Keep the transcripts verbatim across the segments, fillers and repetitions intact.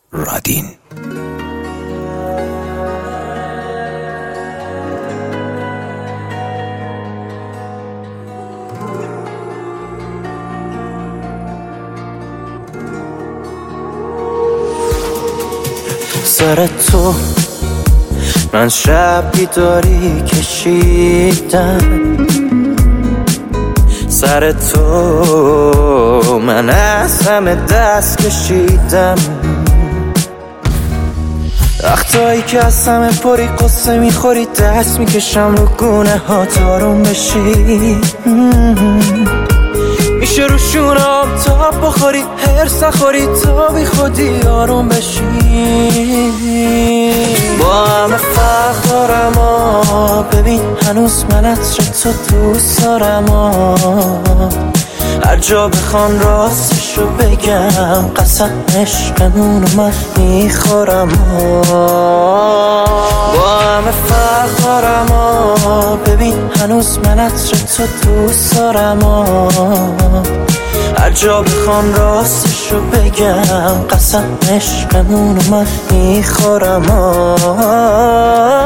رادین. سر تو من شب بیداری کشیدم، سر تو من از همه دست کشیدم. وقتایی که از همه پری قصه میخوری دست میکشم رو گونه ها تارون بشی. میشه رو شونه آبتاب بخوری هرس نخوری تا بی خودی آروم بشی. با همه فرق دارم آ ببین هنوز من عطر تو دوست دارم آ. هر جا بخوان راستشو بگم قسم عشقمونو من میخورم آ. با همه فرق دارم آ ببین هنوز من عطر تو دوست دارم آ. هر جا بخوان راستشو بگم قسم عشقمونو من میخورم آ.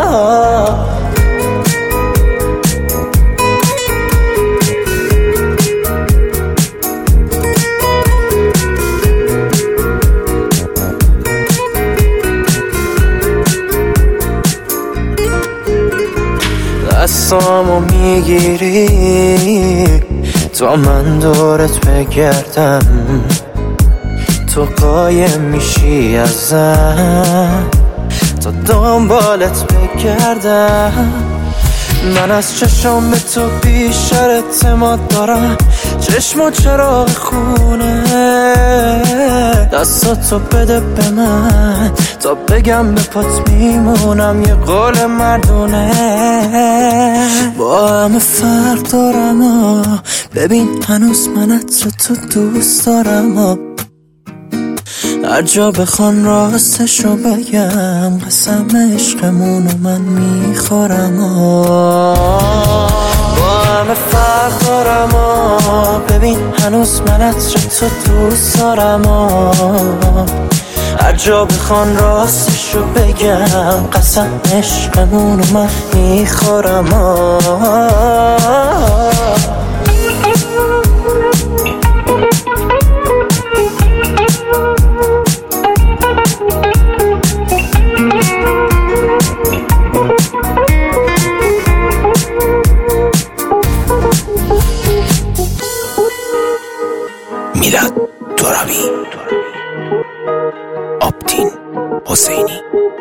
دستامو میگیری تا من دورت بگردم، تو قایم میشی ازم تا دنبالت بگردم. من از چشم به تو بیشتر اعتماد دارم، چشم و چراغ خونه. دستاتو بده به من تا بگم به پات میمونم یه قول مردونه. با همه فرق دارم آ ببین هنوز من عطر تو دوست دارم آ. هر جا بخوان راستشو بگم قسم عشقمونو من میخورم آ. با همه فرق دارم آ ببین هنوز من عطر تو دوست دارم آ. هر جا بخوان راستشو بگم قسم عشقمونو من میخورم آ. میلاد ترابی، آبتین حسینی.